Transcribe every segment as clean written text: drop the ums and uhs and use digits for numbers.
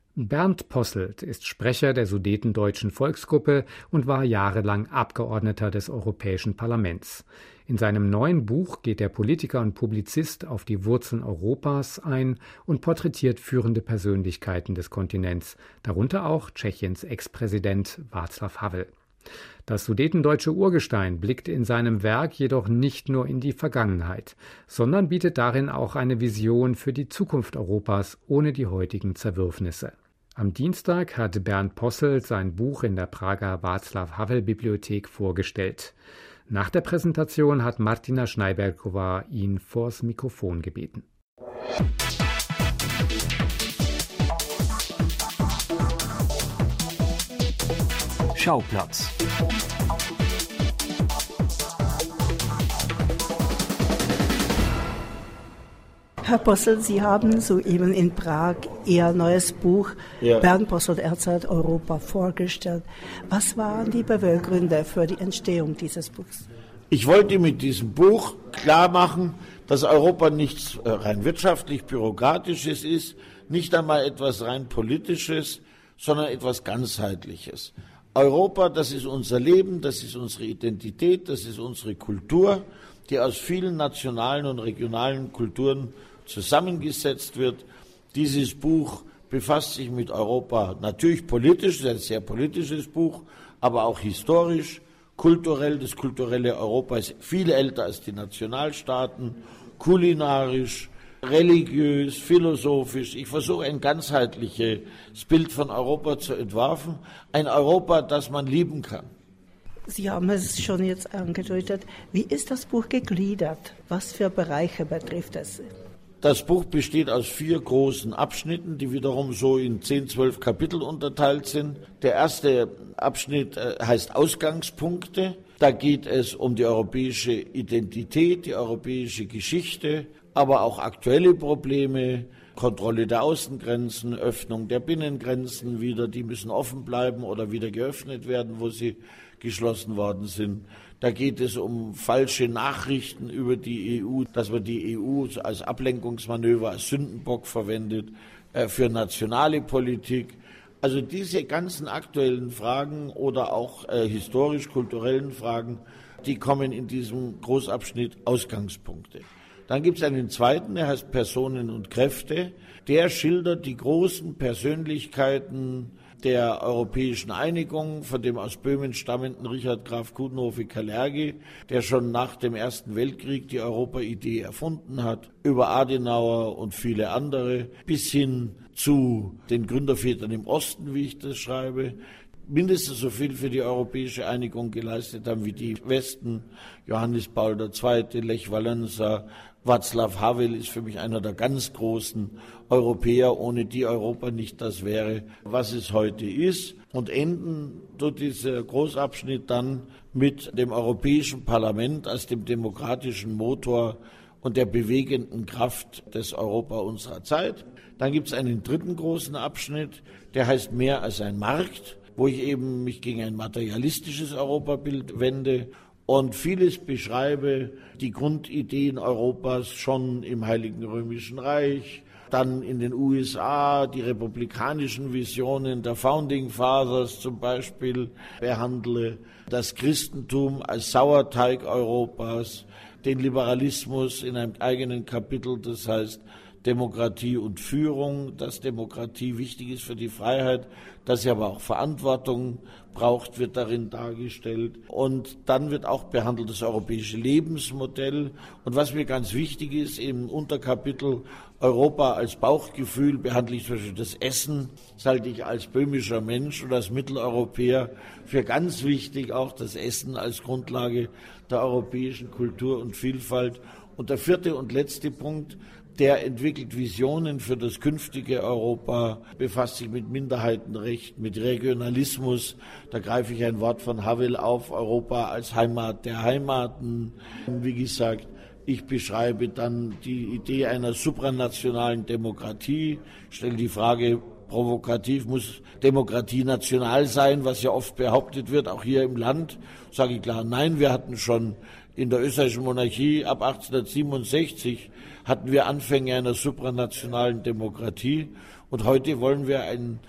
Bernd Posselt ist Sprecher der Sudetendeutschen Volksgruppe und war jahrelang Abgeordneter des Europäischen Parlaments. In seinem neuen Buch geht der Politiker und Publizist auf die Wurzeln Europas ein und porträtiert führende Persönlichkeiten des Kontinents, darunter auch Tschechiens Ex-Präsident Václav Havel. Das sudetendeutsche Urgestein blickt in seinem Werk jedoch nicht nur in die Vergangenheit, sondern bietet darin auch eine Vision für die Zukunft Europas ohne die heutigen Zerwürfnisse. Am Dienstag hat Bernd Posselt sein Buch in der Prager Václav-Havel-Bibliothek vorgestellt. Nach der Präsentation hat Martina Schneiberkova ihn vors Mikrofon gebeten. Schauplatz. Herr Posselt, Sie haben soeben in Prag Ihr neues Buch Bernd Posselt erzählt Europa vorgestellt. Was waren die Beweggründe für die Entstehung dieses Buchs? Ich wollte mit diesem Buch klar machen, dass Europa nichts rein wirtschaftlich Bürokratisches ist, nicht einmal etwas rein Politisches, sondern etwas Ganzheitliches. Europa, das ist unser Leben, das ist unsere Identität, das ist unsere Kultur, die aus vielen nationalen und regionalen Kulturen zusammengesetzt wird. Dieses Buch befasst sich mit Europa natürlich politisch, es ist ein sehr politisches Buch, aber auch historisch, kulturell. Das kulturelle Europa ist viel älter als die Nationalstaaten, kulinarisch, religiös, philosophisch. Ich versuche ein ganzheitliches Bild von Europa zu entwerfen, ein Europa, das man lieben kann. Sie haben es schon jetzt angedeutet. Wie ist das Buch gegliedert? Was für Bereiche betrifft es? Das Buch besteht aus 4 großen Abschnitten, die wiederum so in 10, 12 Kapitel unterteilt sind. Der erste Abschnitt heißt Ausgangspunkte. Da geht es um die europäische Identität, die europäische Geschichte, aber auch aktuelle Probleme, Kontrolle der Außengrenzen, Öffnung der Binnengrenzen wieder, die müssen offen bleiben oder wieder geöffnet werden, wo sie geschlossen worden sind. Da geht es um falsche Nachrichten über die EU, dass man die EU als Ablenkungsmanöver, als Sündenbock verwendet für nationale Politik. Also diese ganzen aktuellen Fragen oder auch historisch-kulturellen Fragen, die kommen in diesem Großabschnitt Ausgangspunkte. Dann gibt es einen zweiten, der heißt Personen und Kräfte. Der schildert die großen Persönlichkeiten der europäischen Einigung, von dem aus Böhmen stammenden Richard Graf Coudenhove-Kalergi, der schon nach dem Ersten Weltkrieg die Europa-Idee erfunden hat, über Adenauer und viele andere, bis hin zu den Gründervätern im Osten, wie ich das schreibe, mindestens so viel für die europäische Einigung geleistet haben wie die Westen, Johannes Paul II., Lech Walesa, Václav Havel ist für mich einer der ganz großen Europäer, ohne die Europa nicht das wäre, was es heute ist. Und enden tut dieser Großabschnitt dann mit dem Europäischen Parlament als dem demokratischen Motor und der bewegenden Kraft des Europa unserer Zeit. Dann gibt es einen dritten großen Abschnitt, der heißt Mehr als ein Markt, wo ich eben mich gegen ein materialistisches Europabild wende und vieles beschreibe, die Grundideen Europas schon im Heiligen Römischen Reich, dann in den USA, die republikanischen Visionen der Founding Fathers zum Beispiel behandle, das Christentum als Sauerteig Europas, den Liberalismus in einem eigenen Kapitel, das heißt Demokratie und Führung, dass Demokratie wichtig ist für die Freiheit, dass sie aber auch Verantwortung braucht, wird darin dargestellt. Und dann wird auch behandelt das europäische Lebensmodell. Und was mir ganz wichtig ist, im Unterkapitel Europa als Bauchgefühl behandle ich zum Beispiel das Essen. Das halte ich als böhmischer Mensch und als Mitteleuropäer für ganz wichtig, auch das Essen als Grundlage der europäischen Kultur und Vielfalt. Und der vierte und letzte Punkt, der entwickelt Visionen für das künftige Europa, befasst sich mit Minderheitenrecht, mit Regionalismus. Da greife ich ein Wort von Havel auf, Europa als Heimat der Heimaten. Wie gesagt, ich beschreibe dann die Idee einer supranationalen Demokratie, stelle die Frage, provokativ, muss Demokratie national sein, was ja oft behauptet wird, auch hier im Land. Sage ich klar, nein, wir hatten schon in der österreichischen Monarchie ab 1867 hatten wir Anfänge einer supranationalen Demokratie Und heute wollen wir ein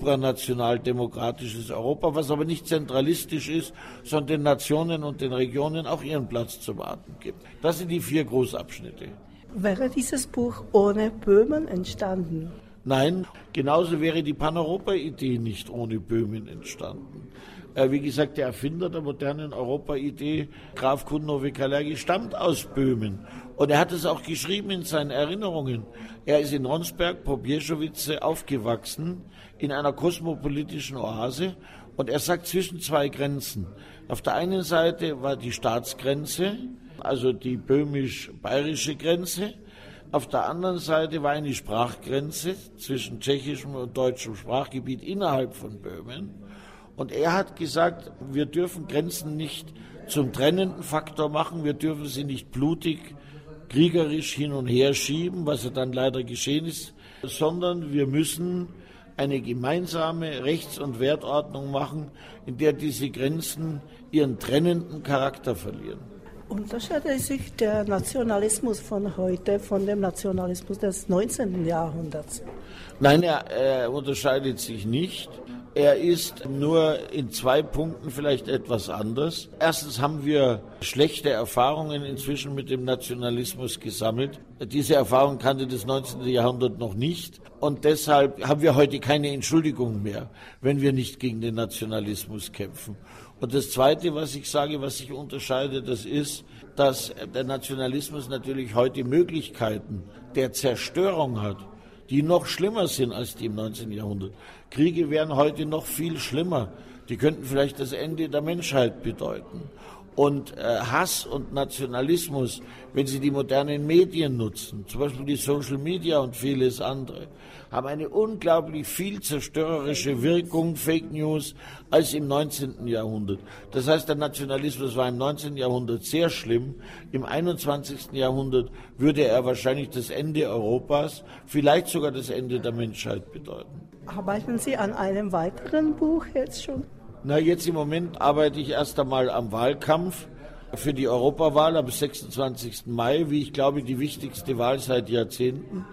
supranational-demokratisches Europa, was aber nicht zentralistisch ist, sondern den Nationen und den Regionen auch ihren Platz zum Atmen gibt. Das sind die 4 Großabschnitte. Wäre dieses Buch ohne Böhmen entstanden? Nein, genauso wäre die Pan-Europa-Idee nicht ohne Böhmen entstanden. Wie gesagt, der Erfinder der modernen Europa-Idee, Graf Kundnowy-Kalergi, stammt aus Böhmen. Und er hat es auch geschrieben in seinen Erinnerungen. Er ist in Ronsberg, Pobjeżowice, aufgewachsen, in einer kosmopolitischen Oase. Und er sagt, zwischen 2 Grenzen. Auf der einen Seite war die Staatsgrenze, also die böhmisch-bayerische Grenze. Auf der anderen Seite war eine Sprachgrenze zwischen tschechischem und deutschem Sprachgebiet innerhalb von Böhmen. Und er hat gesagt, wir dürfen Grenzen nicht zum trennenden Faktor machen, wir dürfen sie nicht blutig, kriegerisch hin und her schieben, was ja dann leider geschehen ist, sondern wir müssen eine gemeinsame Rechts- und Wertordnung machen, in der diese Grenzen ihren trennenden Charakter verlieren. Unterscheidet sich der Nationalismus von heute von dem Nationalismus des 19. Jahrhunderts? Nein, er unterscheidet sich nicht. Er ist nur in 2 Punkten vielleicht etwas anders. Erstens haben wir schlechte Erfahrungen inzwischen mit dem Nationalismus gesammelt. Diese Erfahrung kannte das 19. Jahrhundert noch nicht. Und deshalb haben wir heute keine Entschuldigung mehr, wenn wir nicht gegen den Nationalismus kämpfen. Und das Zweite, was ich sage, was sich unterscheidet, das ist, dass der Nationalismus natürlich heute Möglichkeiten der Zerstörung hat, die noch schlimmer sind als die im 19. Jahrhundert. Kriege wären heute noch viel schlimmer. Die könnten vielleicht das Ende der Menschheit bedeuten. Und Hass und Nationalismus, wenn sie die modernen Medien nutzen, zum Beispiel die Social Media und vieles andere, haben eine unglaublich viel zerstörerische Wirkung, Fake News, als im 19. Jahrhundert. Das heißt, der Nationalismus war im 19. Jahrhundert sehr schlimm. Im 21. Jahrhundert würde er wahrscheinlich das Ende Europas, vielleicht sogar das Ende der Menschheit bedeuten. Arbeiten Sie an einem weiteren Buch jetzt schon? Na, jetzt im Moment arbeite ich erst einmal am Wahlkampf für die Europawahl am 26. Mai, wie ich glaube, die wichtigste Wahl seit Jahrzehnten.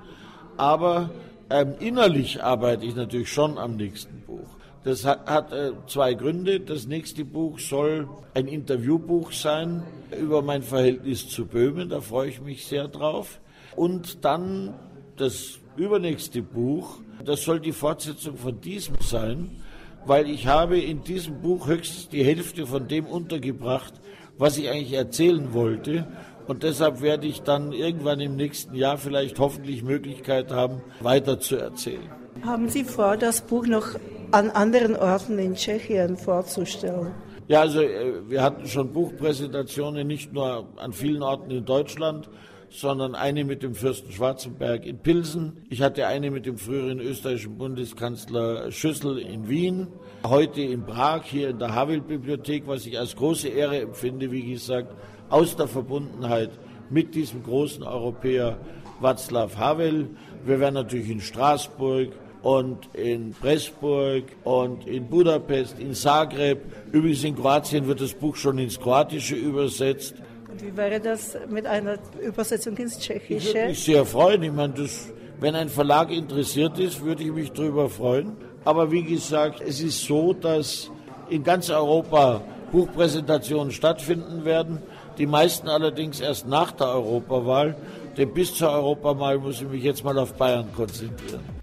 Aber innerlich arbeite ich natürlich schon am nächsten Buch. Das hat 2 Gründe. Das nächste Buch soll ein Interviewbuch sein über mein Verhältnis zu Böhmen, da freue ich mich sehr drauf. Und dann das übernächste Buch, das soll die Fortsetzung von diesem sein, weil ich habe in diesem Buch höchstens die Hälfte von dem untergebracht, was ich eigentlich erzählen wollte. Und deshalb werde ich dann irgendwann im nächsten Jahr vielleicht hoffentlich Möglichkeit haben, weiter zu erzählen. Haben Sie vor, das Buch noch an anderen Orten in Tschechien vorzustellen? Ja, also wir hatten schon Buchpräsentationen, nicht nur an vielen Orten in Deutschland, sondern eine mit dem Fürsten Schwarzenberg in Pilsen. Ich hatte eine mit dem früheren österreichischen Bundeskanzler Schüssel in Wien. Heute in Prag, hier in der Havel-Bibliothek, was ich als große Ehre empfinde, wie gesagt, aus der Verbundenheit mit diesem großen Europäer Václav Havel. Wir werden natürlich in Straßburg und in Pressburg und in Budapest, in Zagreb. Übrigens in Kroatien wird das Buch schon ins Kroatische übersetzt. Und wie wäre das mit einer Übersetzung ins Tschechische? Ich würde mich sehr freuen. Ich meine, wenn ein Verlag interessiert ist, würde ich mich darüber freuen. Aber wie gesagt, es ist so, dass in ganz Europa Buchpräsentationen stattfinden werden. Die meisten allerdings erst nach der Europawahl. Denn bis zur Europawahl muss ich mich jetzt mal auf Bayern konzentrieren.